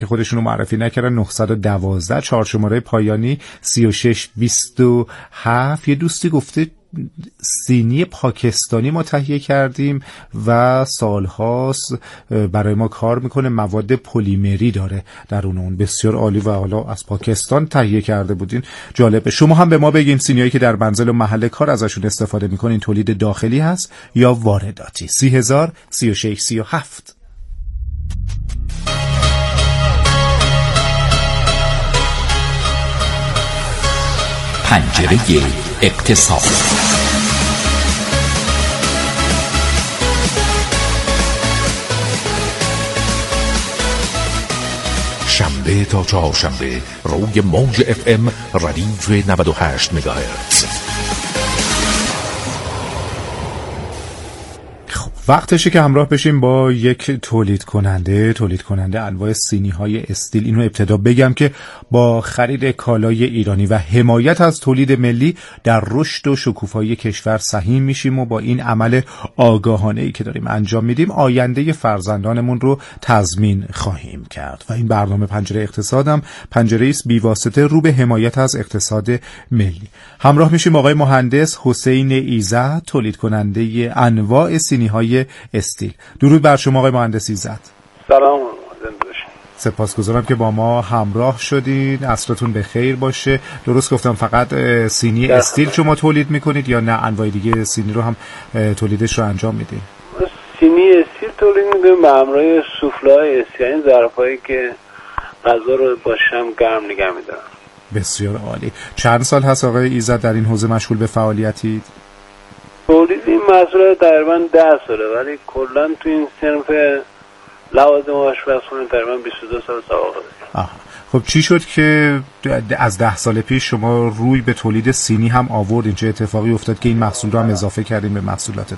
خودشون رو معرفی نکردن. 912 4 شماره پایانی 3627. یه دوستی گفته سینی پاکستانی ما تهیه کردیم و سالهاست برای ما کار میکنه، مواد پلیمری داره در اون. بسیار عالی و حالا از پاکستان تهیه کرده بودین، جالبه. شما هم به ما بگیم سینیایی که در منزل و محل کار ازشون استفاده میکنین تولید داخلی هست یا وارداتی؟ 30,000 36 37. پنجره اقتصاد. شنبه تا چهارشنبه روی موج FM ردیف 98 مگاهرتز. وقتشه که همراه بشیم با یک تولید کننده انواع سینی های استیل. اینو ابتدا بگم که با خرید کالای ایرانی و حمایت از تولید ملی در رشد و شکوفایی کشور سهیم میشیم و با این عمل آگاهانه‌ای که داریم انجام میدیم آینده فرزندانمون رو تضمین خواهیم کرد. و این برنامه پنجره اقتصادم پنجره است بی‌واسطه رو به حمایت از اقتصاد ملی. همراه میشیم آقای مهندس حسین ایزد، تولید کننده انواع سینی های استیل. درود بر شما آقای مهندس ایزد. سلام. سپاسگزارم که با ما همراه شدید. عصرتون بخیر باشه. درست گفتم فقط سینی استیل شما تولید میکنید یا نه انواع دیگه سینی رو هم تولیدش رو انجام میدید؟ سینی استیل تولید میکنیم به همراه سوفله‌های استیل، این ظرفایی که غذا رو با شمع گرم نگه میدارن. بسیار عالی. چند سال هست آقای ایزد در این حوزه مشغول به فعالیتید؟ تولید این محصول تقریبا 10 ساله، ولی کلا تو این صنف لوازم آشپزخونه تقریبا 22 سال سابقه داریم. خب چی شد که از 10 سال پیش شما روی به تولید سینی هم آوردین؟ چه اتفاقی افتاد که این محصول رو هم اضافه کردین به محصولاتتون؟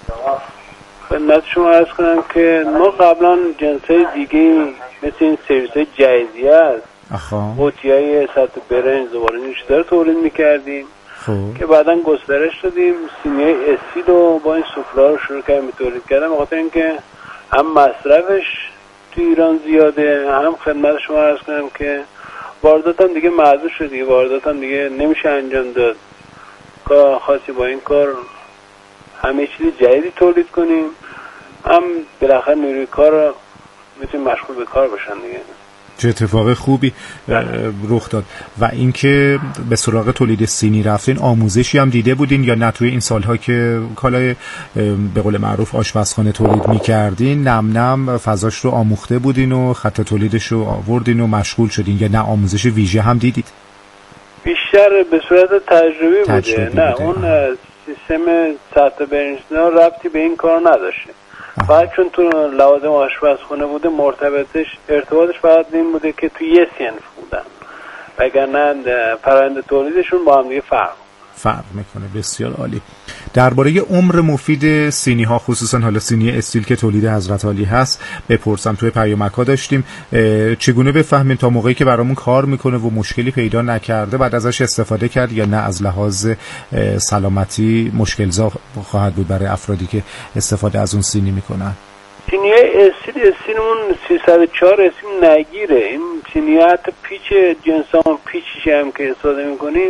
خدمت شما عرض کنم که ما قبلا جنسای دیگه مثل این سرویس‌های جهیزیه هست، قوطی‌های سطح برنج زباله نوشیدار تولید می‌کردیم که بعداً گسترش دادیم سینی‌های استیل رو با این سوفل‌ها رو شروع کردیم تولید کردن، بخاطر اینکه هم مصرفش تو ایران زیاده، هم خدمت شما عرض کنم که واردات هم دیگه محدود شد دیگه، واردات هم دیگه نمیشه انجام داد. کار خاصی با این کار همه چیز جدیدی تولید کنیم، هم بالاخره نیروی کار رو میتونیم مشغول به کار بشن دیگه. چه اتفاق خوبی رخ داد. و اینکه به سراغ تولید سینی رفتین آموزشی هم دیده بودین یا نه توی این سالها که کالای به قول معروف آشپزخانه تولید می‌کردین نم نم فضاش رو آموخته بودین و خط تولیدش رو آوردین و مشغول شدین یا نه آموزش ویژه هم دیدید؟ بیشتر به صورت تجربی بوده. نه اون سیستم سطح برنج‌ها ربطی به این کار نداشته. فقط چون تو لوازم آشپزخونه بوده ارتباطش فقط این بوده که تو یه صنف بودن، وگرنه فرآیند تولیدشون با هم دیگه فرق میکنه. بسیار عالی. درباره عمر مفید سینی ها خصوصا حالا سینی استیل که تولید حضرت علی هست بپرسم. توی پیامک‌ها داشتیم چگونه بفهمیم تا موقعی که برامون کار میکنه و مشکلی پیدا نکرده بعد ازش استفاده کرد یا نه از لحاظ سلامتی مشکل‌زا خواهد بود برای افرادی که استفاده از اون سینی میکنن؟ سینی استیلمون 304 اسم نگیره. این سینی حتی پیچ جنسان پیچیش هم که استفاده میکنیم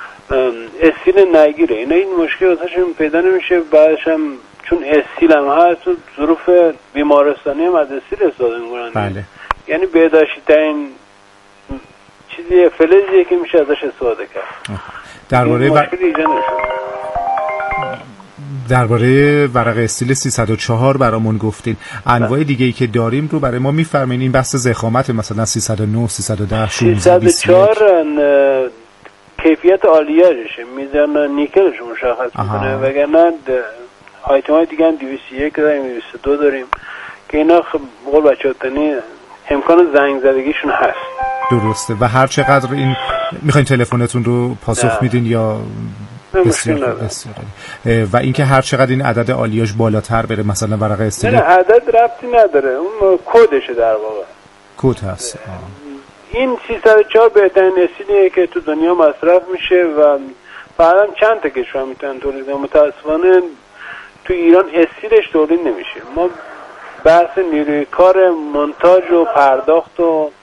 استیل نگیره. اینا این مشکل واسهشون پیدا نمیشه. بعدش هم چون استیل هم هست و ظروف بیمارستانی هم از استیل استفاده میکنن. بله. یعنی بهداشتی ترین چیزی فلزیه که میشه ازش استفاده کرد. درباره ورق استیل 304 برامون گفتین. انواع دیگه‌ای که داریم رو برای ما میفرمایین؟ این بحث ضخامت مثلا 309 310 304 کیفیت عالیه‌شه، میزان نیکلش مشخص میکنه، وگرنه آیتم‌های دیگه هم 201 داریم 202 داریم که اینا قول بچه‌تانی امکان زنگ زدگیشون هست. درسته. و هر چقدر این میخواین تلفنتون رو پاسخ میدین یا بسیار و اینکه هر چقدر این عدد عالیاش بالاتر بره مثلا ورق استیل؟ نه عدد ربطی نداره، اون کدشه در واقع. کد هست. این 304 بهترین استیلیه که تو دنیا مصرف میشه و فعلا چند تا کشور میتونن تولید کنن. متاسفانه تو ایران استیلش تولید نمیشه. ما بحث نیروی کار، مونتاژ و پرداخت و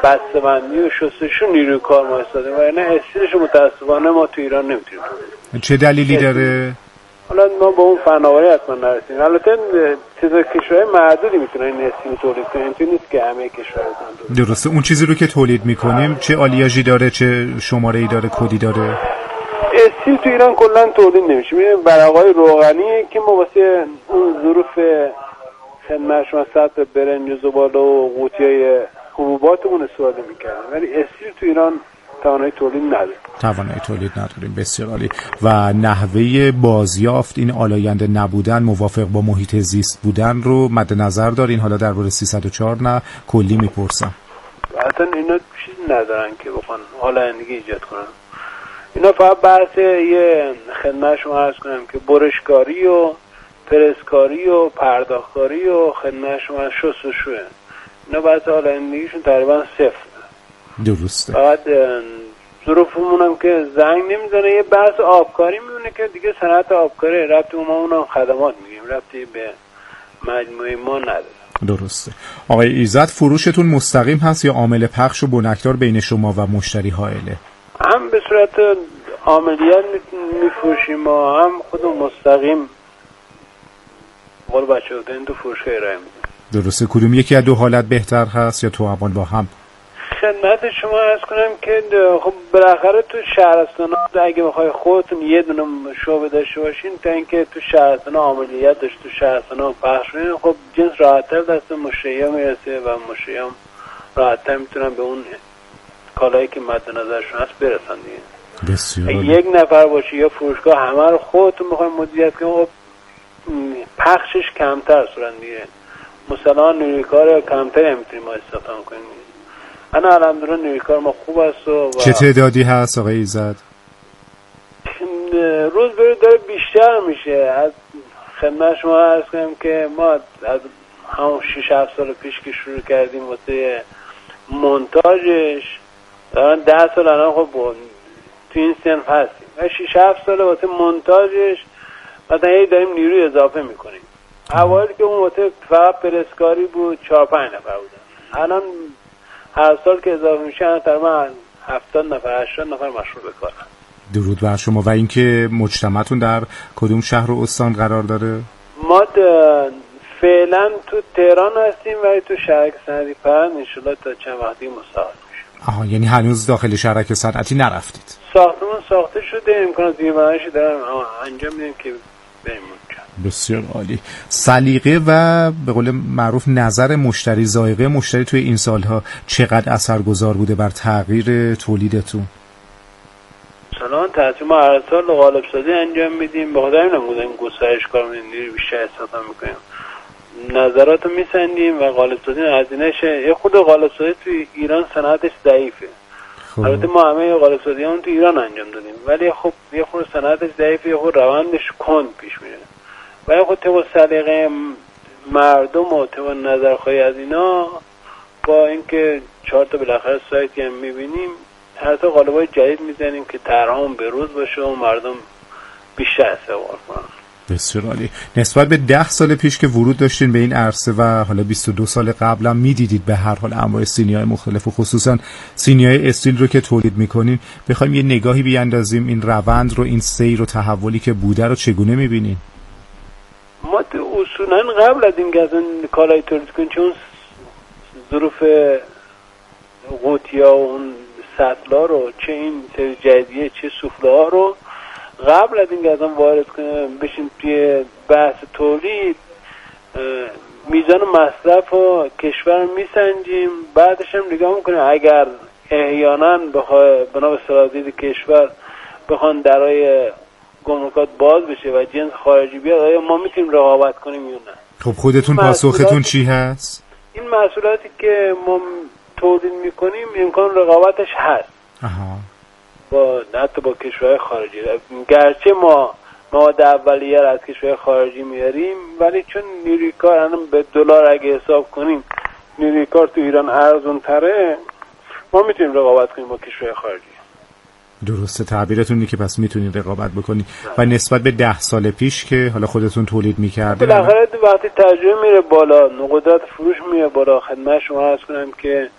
بسته‌بندی و شستشو نیروی کار ما استفاده و نه استیلش متاسفانه ما تو ایران نمیتونیم. چه دلیلی داره؟ حالا ما با اون فناوری حتما نرسیم. البته تعداد کشورهای معدودی میتونن این استیل تولید کنن، اینطوری نیست که همه کشورها کنن. درسته. اون چیزی رو که تولید میکنیم چه آلیاژی داره، چه شماره‌ای داره، کدی داره؟ استیل تو ایران کلا تولید نمیشه. میبینید برقای روغنی که ما واسه اون ظروف خدمت شما سطح برنج و زباله و قوطیای حبوباتمون استفاده میکردیم، ولی استیل تو ایران توانایی تولید نداریم. بسیار عالی. و نحوه بازیافت این آلاینده نبودن موافق با محیط زیست بودن رو مد نظر دارین؟ حالا درباره 304 نه کلی میپرسم. اصلا اینا چیز ندارن که بخوان آلایندگی ایجاد کنن. اینا فقط بحث یه خدمت شما عرض کنم که برشکاری و پرسکاری و پرداختکاری و خدمت شما شستشوه. اینا بحث آلایندگیشون تقریبا صفر. درسته. فقط ظروفمون هم که زنگ نمیزنه، یه بحث آبکاری میمونه که دیگه صنعت آبکاری ربطی ما اونم خدمات میگیم، ربطی به مجموعه ما نداره. درسته. آقای ایزد فروشتون مستقیم هست یا عامل پخش و بنکدار بین شما و مشتری حائله؟ هم به صورت عاملیت میفروشیم ما، هم خود مستقیم قول بچه ها این تو فروشگاه ارائه میدیم. درسته. کدوم یکی از دو حالت بهتر هست یا توأمان با هم؟ خدمت شما عرض کنم که خب بالاخره تو شهرستان‌ها اگه بخوای خودتون یه دونه شعبه داشته باشین تا اینکه تو شهرستان‌ها عملیات داشته تو شهرستان‌ها پخش کنین، خب جنس راحت‌تر دست مشتری‌ها میرسه و مشتری‌ها راحت‌تر میتونن به اون کالایی که مد نظرشون هست برسن دیگه. بسیار. یک نفر باشه یا فروشگاه همه رو خودتون بخواید مدیریت کنین، خب پخشش کمتر صورت میگیره. مثلا نیروی کار کمتری میتونیم ما استفاده کنیم. انا الحمدلله نیروی کار ما خوب است و چه تعدادی هست آقای ایزد؟ روز به روز داره بیشتر میشه. از خدمت شما عرض کنم که ما از همون 6-7 سال پیش که شروع کردیم واسه مونتاژش دارن 10 سال الان خب تو این صنف هستیم و 6-7 سال واسه مونتاژش مثلا هی داریم نیروی اضافه میکنیم. اوایل که اون واسه فقط پرسکاری بود 4-5 نفر بودن، الان هر سال که اضافه میشه تقریبا 70 نفر 80 نفر مشغول به کارن. درود بر شما. و اینکه مجتمعتون در کدوم شهر و استان قرار داره؟ ما فعلا تو تهران هستیم ولی تو شهرک صنعتی پرند انشالله تا چند وقتی مستقر میشیم. یعنی هنوز داخل شهرک صنعتی نرفتید؟ ساختمون ساخته شده، امکانات زیربنایشی دارم انجام میدیم که بریم اونجا. بسیار عالی. سلیقه و به قول معروف نظر مشتری، ذائقه مشتری توی این سالها چقدر اثرگذار بوده بر تغییر تولیدتون؟ مثلا تحصیل ما هر سال قالب سازی انجام میدیم، به خاطر اینم بودیم گسترش کار می‌کنیم، بیشتر استفاده می‌کنیم، نظراتو میسندیم و قالب سازی هزینه‌ش یه خود قالب سازی توی ایران صنعتش ضعیفه. البته ما همه قالب سازیامون تو ایران انجام دادیم ولی خب یه خود صنعتش ضعیفه، یه خود روندش کند پیش میره. ولی خود تو سلیقه مردم و تو نظرخواهی از اینا با اینکه 4 تا بالاخره سایتی هم می‌بینیم، حتی قالب‌های جدید میزنیم که طرحمون به روز باشه و مردم بیشتر استقبال کنن. بسیار عالی. نسبت به 10 سال پیش که ورود داشتین به این عرصه و حالا 22 سال قبل هم میدیدید به هر حال انواع سینی‌های مختلف و خصوصا سینی‌های استیل رو که تولید میکنین، بخوایم یه نگاهی بیاندازیم این روند رو، این سیر و تحولی که بوده رو چگونه میبینین؟ ما تو اصولا قبل از این که از این کالای تولید کنیم، چون ظروف قوطی‌ها و اون سطلا رو چه این سری جدیدیه چه سوفله‌ها رو قبل از این که از اون وارد کنیم بشیم توی بحث تولید، میزان مصرف و کشور میسنجیم، بعدش هم نگاه میکنیم اگر احیانا بنا به صلاحیت کشور بخوان درای گمرکات باز بشه و جنس خارجی بیاد، آیا ما میتونیم رقابت کنیم یا نه؟ خب خودتون پاسختون چی هست؟ این محصولاتی که ما تولید میکنیم امکان رقابتش هست. با حتی با کشورهای خارجی، گرچه ما مواد اولیه را از کشورهای خارجی میاریم ولی چون نیروی کار الان به دلار اگه حساب کنیم نیروی کار تو ایران ارزون تره، ما میتونیم رقابت کنیم با کشورهای خارجی. درسته. تعبیرتون اینه که پس میتونید رقابت بکنید. و نسبت به 10 سال پیش که حالا خودتون تولید میکردید، بالاخره وقتی تجربه میره بالا، قدرت فروش میره بالا. خدمت شما عرض کنم که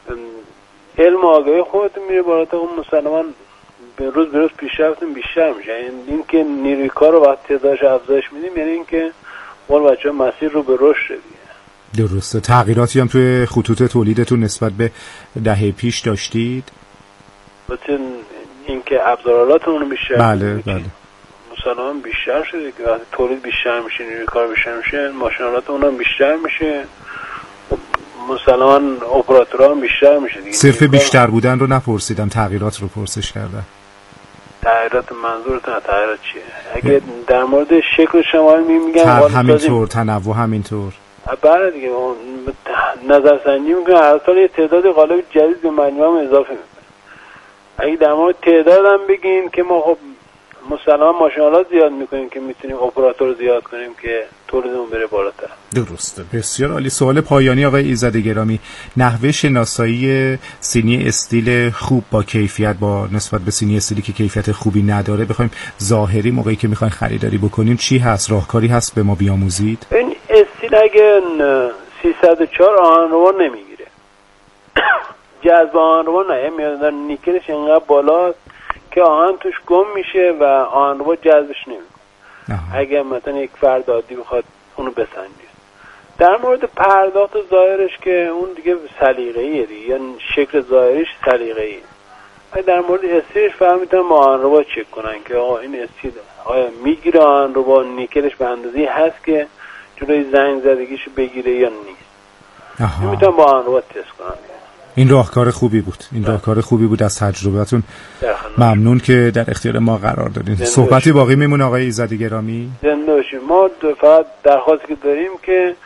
علم و آگاهی خودتون میره بالاتر، اون مسلمان به روز پیشرفتون بیشتر میشه. این که نیروی کار رو وقتی تعدادش افزایش میدیم یعنی این که اون بچه‌ها مسیر رو به رشد دیگه. درسته. تغییراتی هم توی خطوط تولیدتون نسبت به دهه پیش داشتید؟ مثلا اینکه ابزارالاتمون رو بیشتر بله مسلمان بیشتر شده که وقتی تولید بیشتر میشه، نیروی کار بیشتر میشه، ماشینالات اونم بیشتر میشه، مسلمان اپراتورها هم بیشتر میشه دیگه. صرف بیشتر بودن رو نپرسیدم، تغییرات رو پرسش کردم. تغییرات منظورتون تغییرات چیه؟ اگه در مورد شکل شمال میگم همینطور، تنوع همینطور. بله دیگه نظرسنجی میکنه هر سال یه تعداد قالب جدید به مجموعه اضافه میکنه. اگه در مورد تعداد هم بگیم که ما خب مسلمان ماشینالات زیاد میکنیم که میتونیم اپراتور زیاد کنیم که تولیدمون بره بالاتر. درسته. بسیار عالی. سوال پایانی آقای ایزد گرامی، نحوه شناسایی سینی استیل خوب با کیفیت با نسبت به سینی استیلی که کیفیت خوبی نداره بخوایم ظاهری موقعی که میخواین خریداری بکنیم چی هست؟ راهکاری هست به ما بیاموزید؟ این استیل اگه 304 آهنربا نمیگیره جذب آهنربا نه، میاد نیکلش اینقدر بالاست که آهن توش گم میشه و آهنربا جذبش نمیکنه. اگه مثلا یک فرد عادی بخواد اونو بسنجه. در مورد پرداخت ظاهرش که اون دیگه سلیقه‌ایه دیگه، یعنی شکل ظاهریش سلیقه‌ایه. در مورد استیلش فقط میتونن با آهنربا چک کنن که آقا این استیل آیا میگیره آهنربا، نیکلش به اندازه‌ای هست که جلوی زنگ زدگیشو بگیره یا نیست. میتونن با آهنربا تست کنن. این راهکار خوبی بود. این راهکار خوبی بود. از تجربه‌تون ممنون که در اختیار ما قرار دادین. صحبتی باقی میمونه آقای ایزدی گرامی. زنده باشید. ما فقط درخواستی که داریم که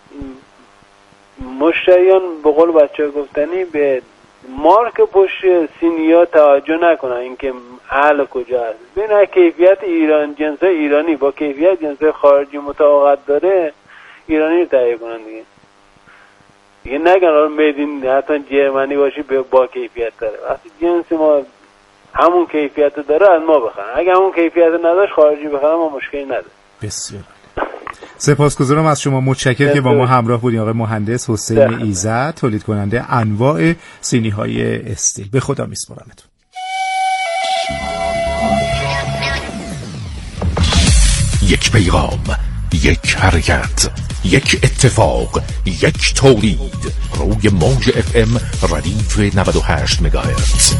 مشتریان به قول بچه‌ها گفتنی به مارک پشت سینیا توجه نکنن، اینکه اهل کجا هست. ببین کیفیت ایران، جنسای ایرانی با کیفیت جنسای خارجی مطابقت داره، ایرانی رو تهیه کنن دیگه نگن حالا میدین حتی جرمنی باشی با کیفیت داره. وقتی جنس ما همون کیفیت داره از ما بخرن، اگه همون کیفیت نداشت خارجی بخرن ما مشکلی نداره. بسیار سپاسگزارم از شما، متشکرم که با ما همراه بودین. آقای مهندس حسین ایزد، تولید کننده انواع سینی های استیل. به خدا میسپارمتون. یک پیغام، یک حرکت، یک اتفاق، یک تولید. روی موج FM ردیف 98 مگاهرتز.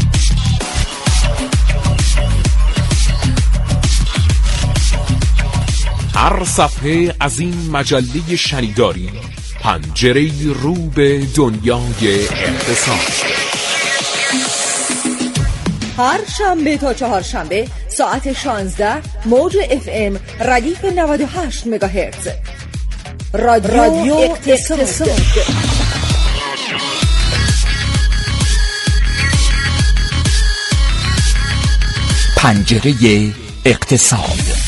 هر صفحه از این مجله شنیداری پنجره‌ای رو به دنیای اقتصاد. هر شنبه تا چهارشنبه ساعت 16 موج FM ردیف 98 مگاهرتز. رادیو اقتصاد. پنجره اقتصاد.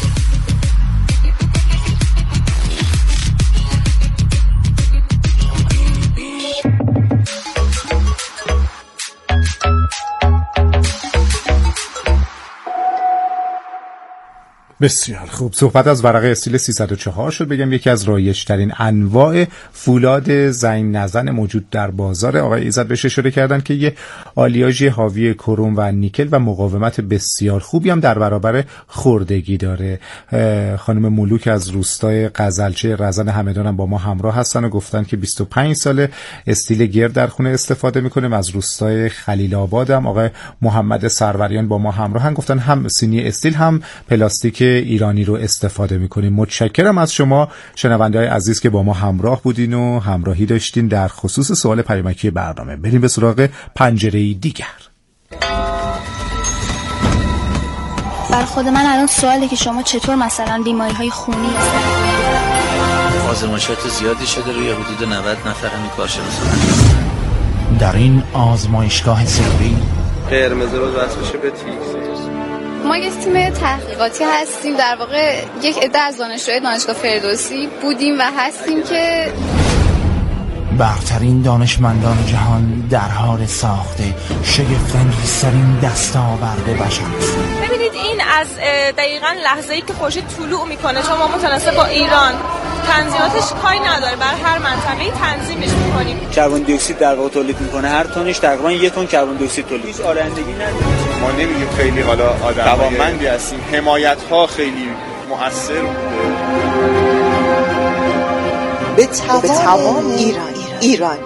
بسیار خوب. صحبت از ورقه استیل 304 شد. بگم یکی از رایج‌ترین انواع فولاد زنگ نزن موجود در بازار. آقای ایزد بهش اشاره کردن که یه آلیاژ حاوی کروم و نیکل و مقاومت بسیار خوبی هم در برابر خوردگی داره. خانم ملوک از روستای قزلچه رزن همدان هم با ما همراه هستن و گفتن که 25 سال استیل گرد در خونه استفاده میکنیم. از روستای خلیل آباد هم آقای محمد سروریان با ما همراهن، گفتن هم سینی استیل هم پلاستیک ایرانی رو استفاده میکنیم. متشکرم از شما شنونده‌های عزیز که با ما همراه بودین و همراهی داشتین در خصوص سوال پیامکی برنامه. بریم به سراغ پنجره‌ای دیگر. بر خود من الان سواله که شما چطور مثلا بیماری‌های خونی آزمایشات زیادی شده، روی حدود 90 نفر همین کارشناسا در این آزمایشگاه سری قرمز رو وصل بشه به تیک. ما یک تیم تحقیقاتی هستیم، در واقع یک عده از دانشجوی دانشگاه فردوسی بودیم و هستیم که برترین دانشمندان جهان در حال ساخته شگفت‌انگیزترین دستاورد بشر است. ببینید این از دقیقاً لحظه‌ای که خورشید طلوع میکنه، شما متناسب با ایران تنظیماتش کاری نداره، بر هر منطقه‌ای تنظیمش می‌کنیم. کربن دی اکسید در واقع تولید می‌کنه، هر تنش تقریبا 1 تن کربن دی اکسید تولید. هیچ آلایندگی نداره. ما نمیگیم خیلی حالا توانمندی هستیم، حمایت‌ها خیلی مؤثر بوده. به توان ایرانی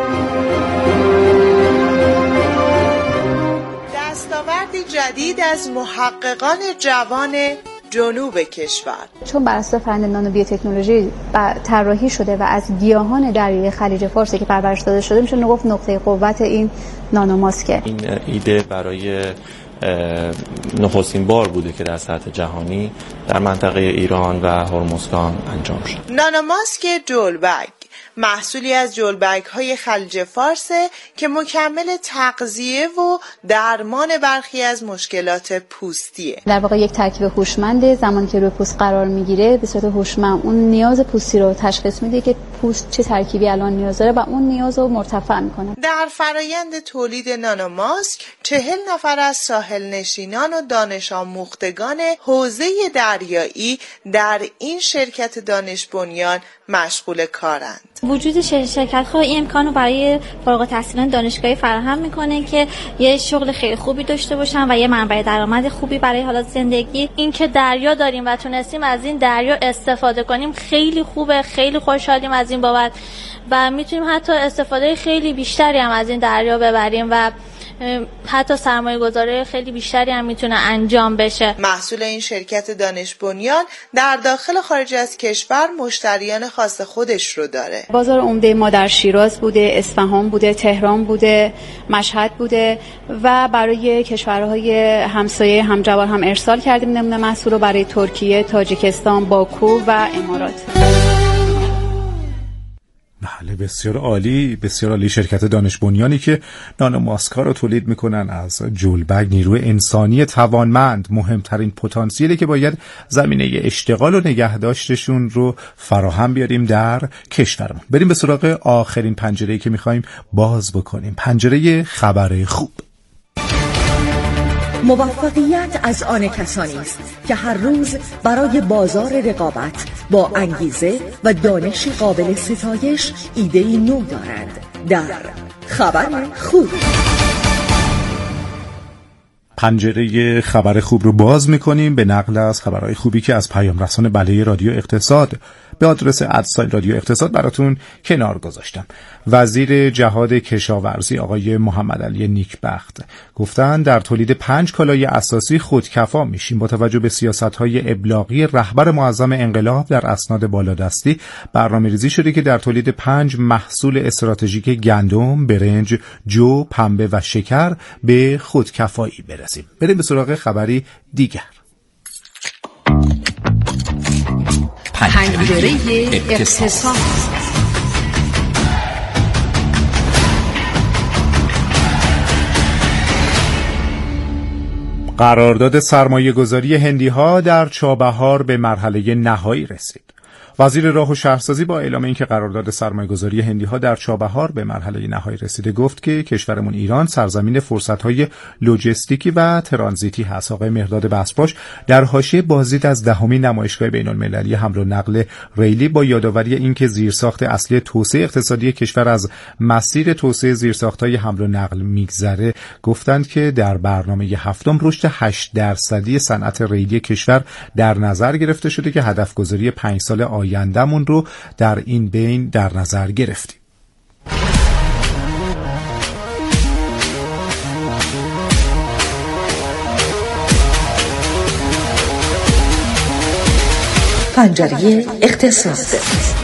دستاوردی جدید از محققان جوان جنوب کشور. چون بر اساس فرآیند نانو بیوتکنولوژی طراحی شده و از گیاهان دریای خلیج فارس که پرورش داده شده، میشه گفت نقطه قوت این نانو ماسکه. این ایده برای نخستین بار بوده که در سطح جهانی در منطقه ایران و هرمزگان انجام شد. نانوماسک جولبگ محصولی از جولبگ‌های خلیج فارس که مکمل تغذیه و درمان برخی از مشکلات پوستیه. در واقع یک ترکیب هوشمند، زمانی که روی پوست قرار میگیره به صورت هوشمند اون نیاز پوستی رو تشخیص میده که پوست چه ترکیبی الان نیاز داره و اون نیاز رو مرتفع میکنه. در فرایند تولید نانوماسک 40 نفر از ساحل نشینان و دانش آموختگان حوزه دریایی در این شرکت دانش بنیان مشغول کارند. وجود شرکت خود این امکان رو برای فارغ التحصیلان دانشگاهی فراهم میکنه که یه شغل خیلی خوبی داشته باشن و یه منبع درآمد خوبی برای حالات زندگی. این که دریا داریم و تونستیم از این دریا استفاده کنیم خیلی خوبه، خیلی خوشحالیم از این بابت و میتونیم حتی استفاده خیلی بیشتری هم از این دریا ببریم و حتی سرمایه گذاری خیلی بیشتری هم میتونه انجام بشه. محصول این شرکت دانش بنیان در داخل و خارج از کشور مشتریان خاص خودش رو داره. بازار عمده ما در شیراز بوده، اصفهان بوده، تهران بوده، مشهد بوده و برای کشورهای همسایه همجوار هم ارسال کردیم نمونه محصول رو برای ترکیه، تاجیکستان، باکو و امارات. بله، بسیار عالی، بسیار عالی. شرکت دانش بنیانی که نانو ماسک‌ها رو تولید میکنن از جولبگ، نیروی انسانی توانمند، مهمترین پتانسیلی که باید زمینه اشتغال و نگهداشتشون رو فراهم بیاریم در کشورمون. بریم به سراغ آخرین پنجره‌ای که میخوایم باز بکنیم، پنجره خبر خوب. موفقیت از آن کسانی است که هر روز برای بازار رقابت با انگیزه و دانش قابل ستایش ایده‌ای نو دارند. در خبر خوب پنجره خبر خوب رو باز میکنیم به نقل از خبرهای خوبی که از پیام رسان بله رادیو اقتصاد به آدرس @رادیو اقتصاد براتون کنار گذاشتم. وزیر جهاد کشاورزی آقای محمد علی نیکبخت گفتن در تولید 5 کالای اساسی خودکفا میشیم. با توجه به سیاست‌های ابلاغی رهبر معظم انقلاب در اسناد بالادستی برنامه‌ریزی شده که در تولید 5 محصول استراتژیک گندم، برنج، جو، پنبه و شکر به خودکفایی برسیم. بریم به سراغ خبری دیگر. پنجره اقتصاد. قرارداد سرمایه‌گذاری هندی‌ها در چابهار به مرحله نهایی رسید. وزیر راه و شهرسازی با اعلام اینکه قرارداد سرمایه‌گذاری هندی‌ها در چابهار به مرحله نهایی رسیده گفت که کشورمون ایران سرزمین فرصت‌های لوجستیکی و ترانزیتی هست. آقای مهرداد بسپاش در حاشیه بازدید از 10مین نمایشگاه بین‌المللی حمل و نقل ریلی با یادآوری اینکه زیرساخت اصلی توسعه اقتصادی کشور از مسیر توسعه زیرساخت‌های حمل و نقل میگذره گفتند که در برنامه هفتم رشد 8% صنعت ریلی کشور در نظر گرفته شده که هدف‌گذاری 5 ساله آینده‌مون رو در این بین در نظر گرفتیم. پنجره اقتصاد.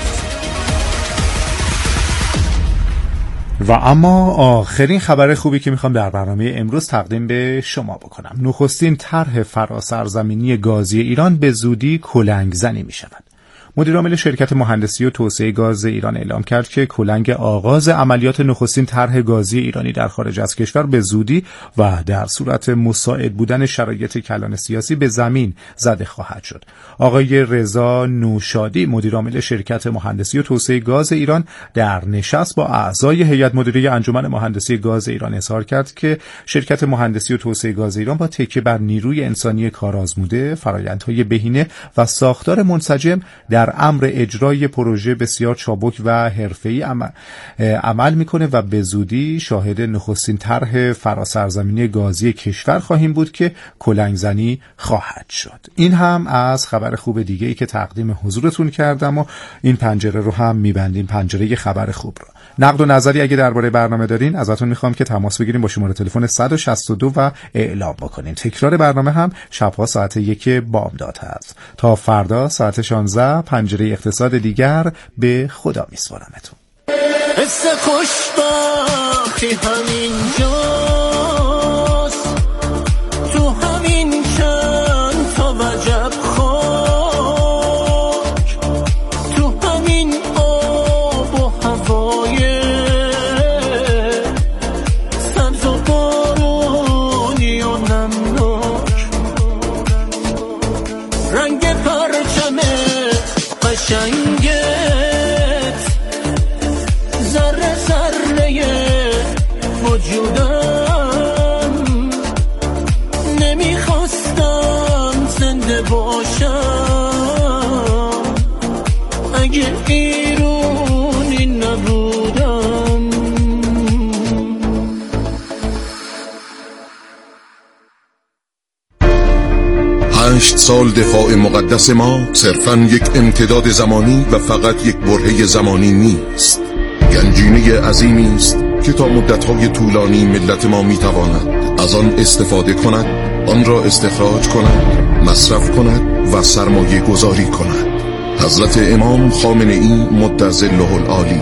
و اما آخرین خبر خوبی که میخوام در برنامه امروز تقدیم به شما بکنم. نخستین طرح فراسرزمینی گازی ایران به زودی کلنگ زنی میشود. مدیر عامل شرکت مهندسی و توسعه گاز ایران اعلام کرد که کلنگ آغاز عملیات نخستین طرح گازی ایرانی در خارج از کشور به زودی و در صورت مساعد بودن شرایط کلان سیاسی به زمین زده خواهد شد. آقای رضا نوشادی مدیر عامل شرکت مهندسی و توسعه گاز ایران در نشست با اعضای هیئت مدیره انجمن مهندسی گاز ایران اظهار کرد که شرکت مهندسی و توسعه گاز ایران با تکیه بر نیروی انسانی کارآزموده، فرآیندهای بهینه و ساختار منسجم در در امر اجرای پروژه بسیار چابک و حرفه‌ای عمل میکنه و به زودی شاهد نخستین طرح فراسرزمینی گازی کشور خواهیم بود که کلنگزنی خواهد شد. این هم از خبر خوب دیگه ای که تقدیم حضورتون کردم و این پنجره رو هم میبندیم، پنجره خبر خوب رو. نقد و نظری اگه درباره برنامه دارین ازتون میخوام که تماس بگیریم با شماره تلفن 162 و اعلام بکنین. تکرار برنامه هم شبها ساعت 1 بامداد هست. تا فردا ساعت 16 پنجره اقتصاد دیگر. به خدا میسپارمتون. حس خوشبختی همینجاست، تو همین چند تا وجب خاک، تو همین آب و هوای سبز و بارونی و نمناک، رنگ پرچم قشنگت ذره ذره وجودم، نمیخواستم زنده باشم اگه ایرونی نبودم. 8 سال دفاع مقدس ما صرفاً یک امتداد زمانی و فقط یک برهه زمانی نیست، گنجینه عظیمی است که تا مدت‌های طولانی ملت ما می‌تواند از آن استفاده کند، آن را استخراج کند، مصرف کند و سرمایه گذاری کند. حضرت امام خامنه‌ای مدظله العالی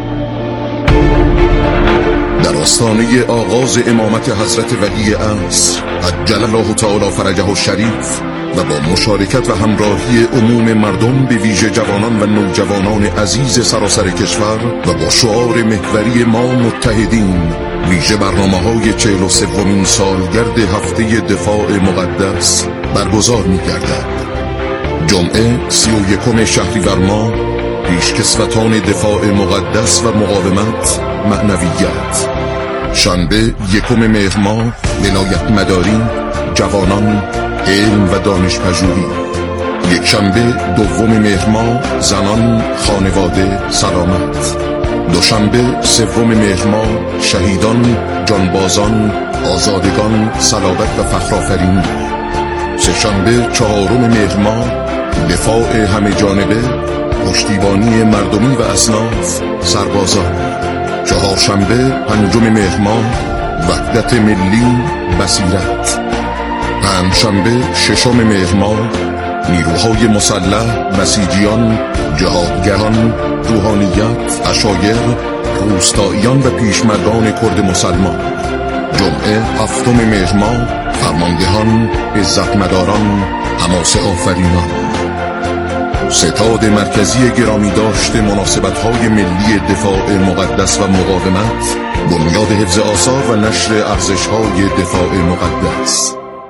در آستانه آغاز امامت حضرت ولی عصر عجل الله تعالی فرجه الشریف و با مشارکت و همراهی عموم مردم به ویژه جوانان و نوجوانان عزیز سراسر کشور و با شعار محوری ما متحدین، ویژه برنامه‌های 43مین سالگرد هفته دفاع مقدس برگزار می‌گردد. جمعه 31 شهریور ماه پیشکسوتان دفاع مقدس و مقاومت معنویت، شنبه 1 مهر ماه ولایت مداری، جوانان، علم و دانش پژوهی، یک شنبه 2 مهر ماه زنان، خانواده، سلامت، دوشنبه 3 مهر ماه شهیدان، جانبازان، آزادگان، صلابت و فخرآفرینی، سه‌شنبه 4 مهر ماه دفاع همه جانبه، پشتیبانی مردمی و اصناف، سربازان، چهارشنبه 5 مهر ماه وحدت ملی، بصیرت، پنجشنبه 6 مهر ماه نیروهای مسلح، بسیجیان، جهادگران، روحانیت، عشایر، روستاییان و پیشمردان کرد مسلمان، جمعه 7 مهر ماه فرماندهان، عزتمداران، حماسه آفرینان. ستاد مرکزی گرامی داشته مناسبت‌های ملی دفاع مقدس و مقاومت، بنیاد حفظ آثار و نشر ارزش‌های دفاع مقدس.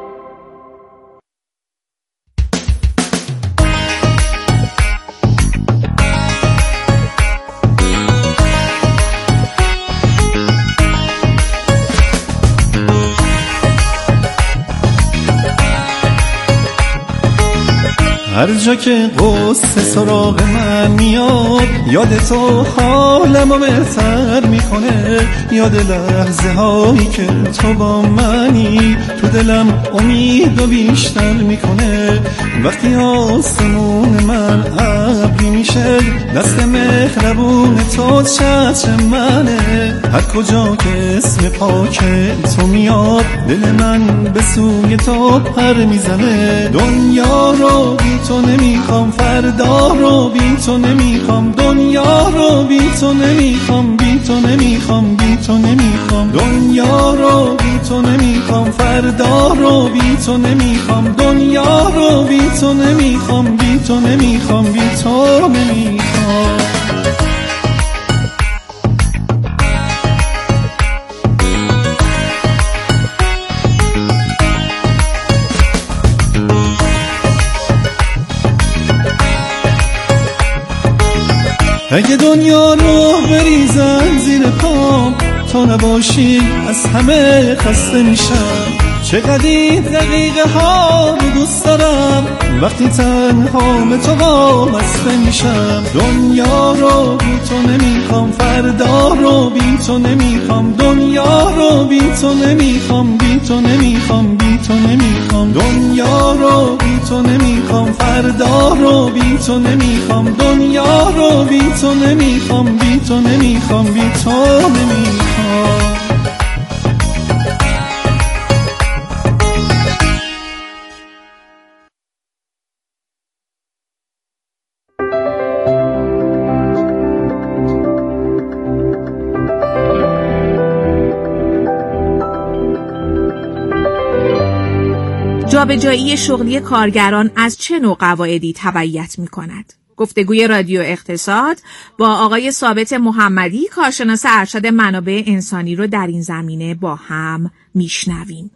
هر جا که قصه سراغ من میاد، یاد تو حالمو بهتر میکنه، یاد لحظه هایی که تو با منی، تو دلم امید و بیشتر میکنه. وقتی آسمون من ابری میشه، دست مهربون تو چتر منه. هر کجا که اسم پاک تو میاد، دل من به سوی تو پر میزنه. دنیا رو بی تو نمیخوام، فردا رو بی تو نمیخوام، دنیا رو بی تو نمیخوام، بی تو نمیخوام، بی تو نمیخوام، دنیا رو بی تو نمیخوام، فردا رو بی تو نمیخوام، دنیا رو بی تو نمیخوام، بی تو نمیخوام، بی تو نمیخوام. اگه دنیا رو بریزن زیر پام، تو نباشی از همه خسته میشم. چقدر این دقیقه ها رو دوست دارم وقتی تنها به تو وابسته میشم. دنیا رو بی تو نمیخوام، فردا رو بی تو نمیخوام، دنیا رو بی تو نمیخوام، بی تو نمیخوام، بی تو نمیخوام، دنیا رو بی تو نمیخوام، فردا رو بی تو نمیخوام، دنیا رو بی تو نمیخوام، بی تو نمیخوام، بی تو نمیخوام. جابجایی شغلی کارگران از چه نوع قواعدی تبعیت می‌کند؟ گفتگوی رادیو اقتصاد با آقای ثابت محمدی، کارشناس ارشد منابع انسانی رو در این زمینه با هم میشنویم.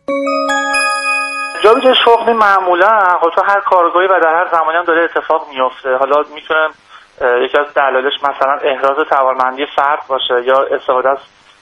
جابجایی شغلی معمولا تو هر کارگاهی و در هر زمانی هم داره اتفاق میفته. حالا میتونه یکی از دلایلش مثلا احراز توانمندی فرد باشه یا استفاده از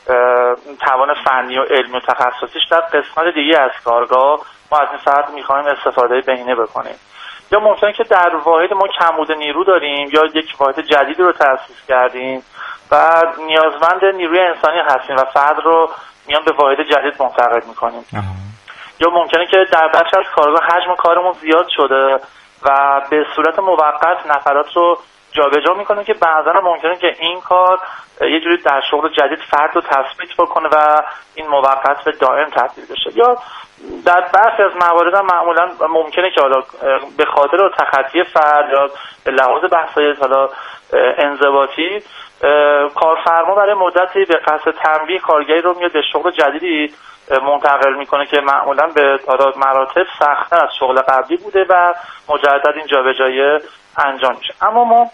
توان فنی و علمی و تخصصیش در قسمت دیگه از کارگاه ما از این فرد میخوایم استفاده بهینه بکنیم. یا ممکنه که در واحد ما کمبود نیرو داریم یا یک واحد جدیدی رو تأسیس کردیم و نیازمند نیروی انسانی هستیم و فرد رو میان به واحد جدید منتقل میکنیم. یا ممکنه که در بخش از کارگاه حجم کارمون زیاد شده و به صورت موقت نفرات رو جابجا میکنه که بعضا ممکنه که این کار یه جوری در شغل جدید فرد رو تثبیت بکنه و این موقت به دائم تبدیل بشه. یا در برخی از موارد هم معمولا ممکنه که حالا به خاطر تخطی فرد یا به لحاظ بحث‌های حالا انضباطی کارفرما برای مدتی به قصد تنبیه کارگری رو میاد به شغل جدیدی منتقل میکنه که معمولا به مراتب سخت‌تر از شغل قبلی بوده و مجدد این جابجایی انجام میشه. اما ما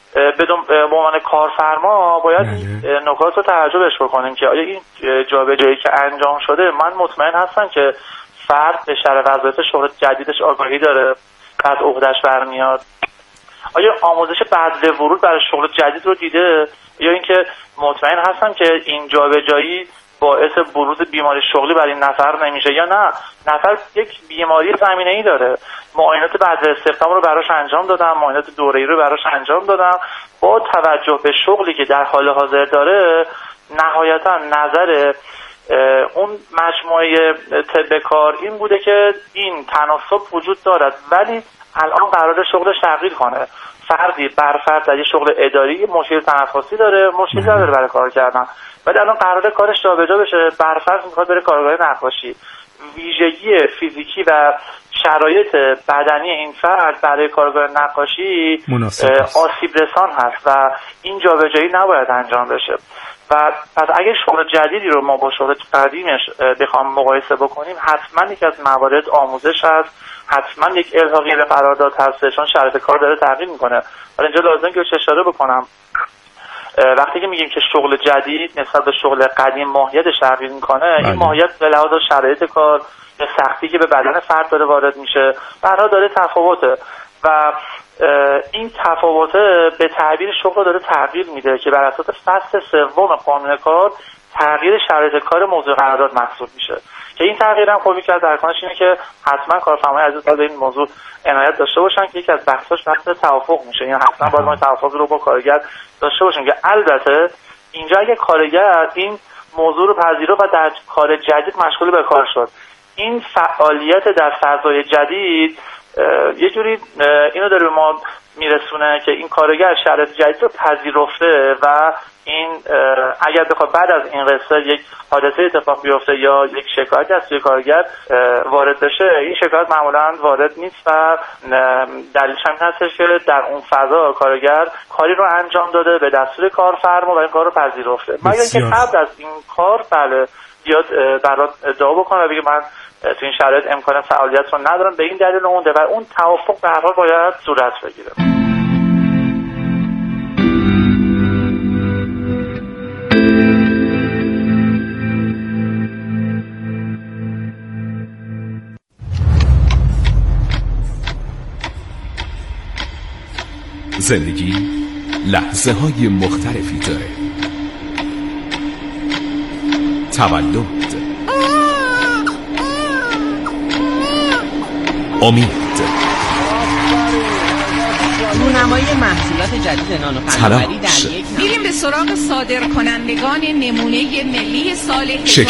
به عنوان کارفرما باید نکات رو توجهش بکنیم که آیا این جابجایی که انجام شده، من مطمئن هستم که فرد به شرح وضعیت شغل جدیدش آگاهی داره، از عهده‌اش برمیاد، آیا آموزش بعد ورود برای شغل جدید رو دیده، یا اینکه مطمئن هستم که این جابجایی باعث بروز بیماری شغلی برای این نفر نمیشه، یا نه نفر یک بیماری زمینه‌ای داره، معاینات بعد استخدام رو براش انجام دادم، معاینات دوره‌ای رو براش انجام دادم، با توجه به شغلی که در حال حاضر داره نهایتا نظر اون مجموعه طب کار این بوده که این تناسب وجود دارد، ولی الان قراره شغلش تغییر کنه. فردی بر فرد در یه شغل اداری مشکل تنفسی داره، مشکل داره برای کار کردن، ولی الان قراره کارش جابجا بشه. بر فرض میخواد بره کارگاه نقاشی، ویژگی فیزیکی و شرایط بدنی این فرد برای کارگاه نقاشی آسیب رسان هست و این جابجایی نباید انجام بشه. و پس اگه شغل جدیدی رو ما با شغل قدیمش بخوام مقایسه بکنیم، حتما یکی از موارد آموزش هست، حتما یک الحاقی به قرارداد هست، چون شرایط کار داره تغییر میکنه. ولی اینجا لازم که اشاره بکنم وقتی که میگیم که شغل جدید نسبت به شغل قدیم ماهیتش تغییر میکنه، این ماهیت به لحاظ شرایط کار یا سختی که به بدن فرد داره وارد میشه برها داره تفاوته و این تفاوت به تعبیر شغل داره تغییر میده که بر اساس فصل سوم قانون کار تغییر شرایط کار موضوع قرارداد محسوب میشه که این تغییر هم خوبی که در کانش اینه که حتما کارفرمای عزیز به این موضوع عنایت داشته باشن که یکی از بحثاش بحث توافق میشه. یعنی حتما باید ما توافق رو با کارگر داشته باشیم که البته اینجا اگه کارگر این موضوع رو پذیرفت و در کار جدید مشغول به کار شد، این فعالیت در فضای جدید یه جوری اینو داره به ما میرسونه که این کارگر شرایط جدید رو پذیرفته و این اگر بخواد بعد از این قصه یک حادثه اتفاق بیفته یا یک شکایت از سوی کارگر وارد بشه، این شکایت معمولا وارد نیست و دلیلش همین هستش که در اون فضا کارگر کاری رو انجام داده به دستور کارفرما و این کار رو پذیرفته، مگر اینکه قبل از این کار بیاد برات ادعا بکنه و بگه من تو این شرایط امکان فعالیت رو ندارم به این دلیل اون و اون توافق به هر حال باید صورت بگیره. زندگی لحظه های مختلفی داره. تولد، امید، رونمایی محصولات جدید نانو فناوری در یک میریم به سراغ صادرکنندگان نمونه ملی سال 1400.